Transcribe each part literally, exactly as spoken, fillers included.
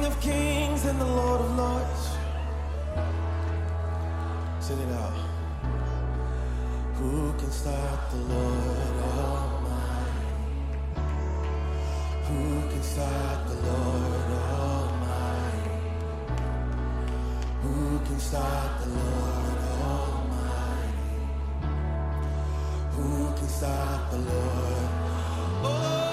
of Kings and the Lord of Lords. Sing it out. Who can stop the Lord Almighty? Who can stop the Lord Almighty? Who can stop the Lord Almighty? Who can stop the Lord? Oh,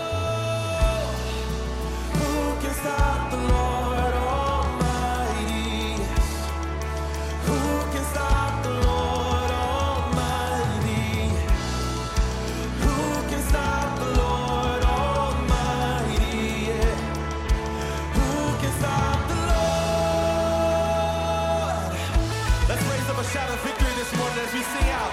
who can stop the Lord Almighty? Who can stop the Lord Almighty? Who can stop the Lord Almighty? Yeah. Who can stop the Lord? Let's raise up a shout of victory this morning as we sing out.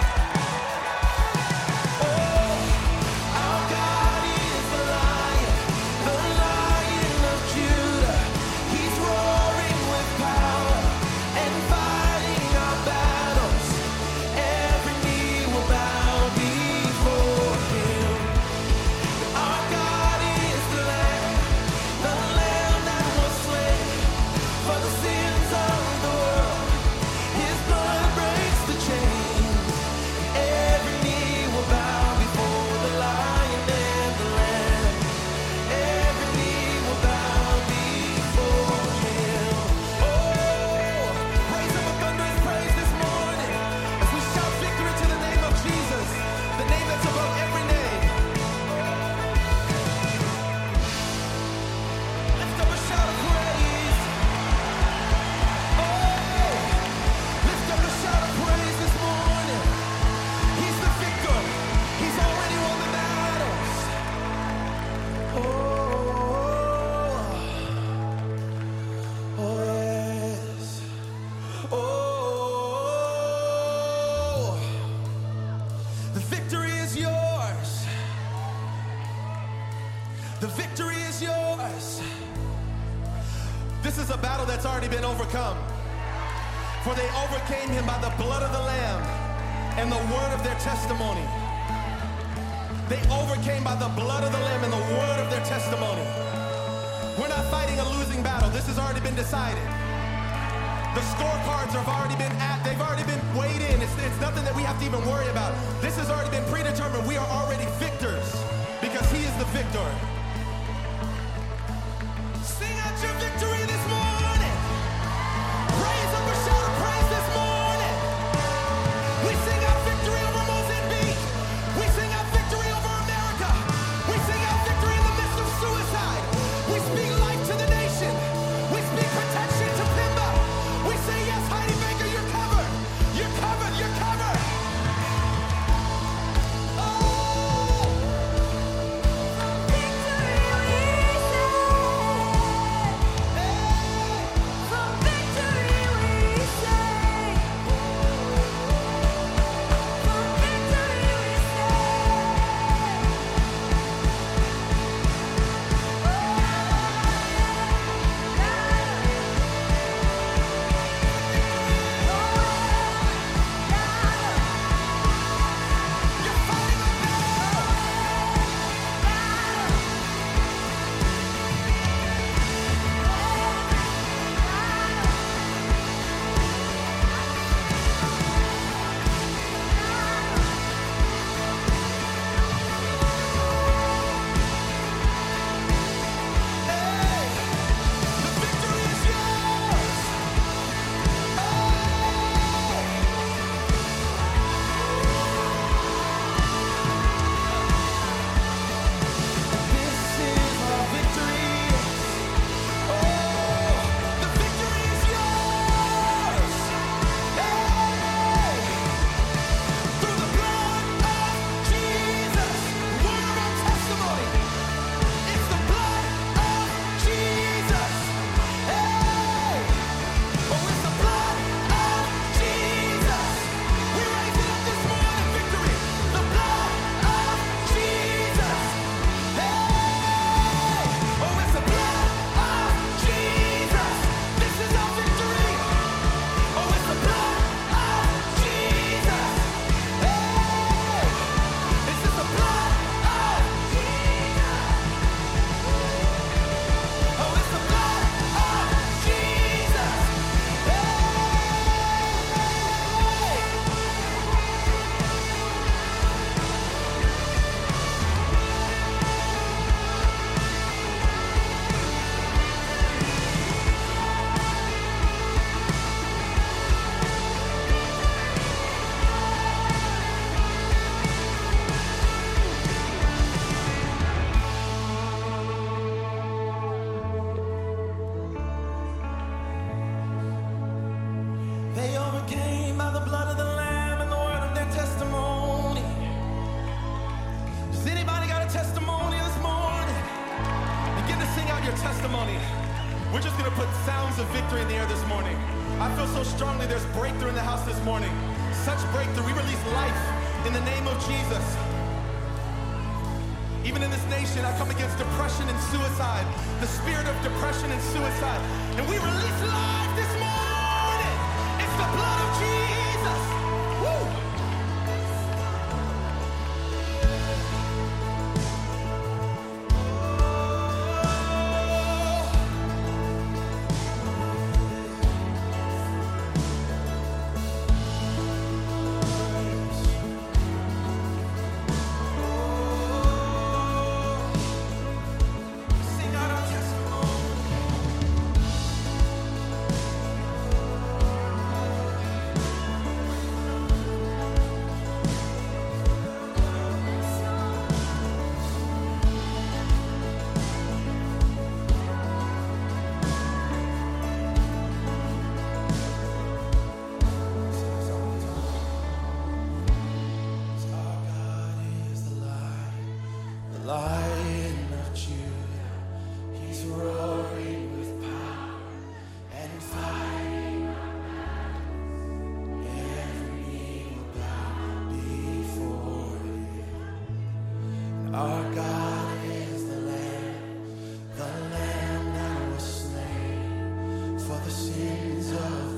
The victory is yours. This is a battle that's already been overcome. For they overcame him by the blood of the Lamb and the word of their testimony. They overcame by the blood of the Lamb and the word of their testimony. We're not fighting a losing battle. This has already been decided. The scorecards have already been at, they've already been weighed in. It's, it's nothing that we have to even worry about. This has already been predetermined. We are already victors because he is the victor. Sing out your victory this morning. Raise up a shout of praise this morning. We sing out victory over Mozambique. We sing out victory over America. We sing out victory in the midst of suicide. We speak life to the nation. We speak protection to Pimba. We say yes, Heidi Baker, you're covered. You're covered, you're covered. Oh! Victory! by the blood of the Lamb and the word of their testimony. Does anybody got a testimony this morning? Begin to sing out your testimony. We're just gonna put sounds of victory in the air this morning. I feel so strongly there's breakthrough in the house this morning. Such breakthrough. We release life in the name of Jesus. Even in this nation, I come against depression and suicide, the spirit of depression and suicide. And we release life this morning. It's the blood of Jesus. Woo! Lion of Judah, he's roaring with power and fighting. Every knee will bow before him. Our God is the Lamb, the Lamb that was slain for the sins of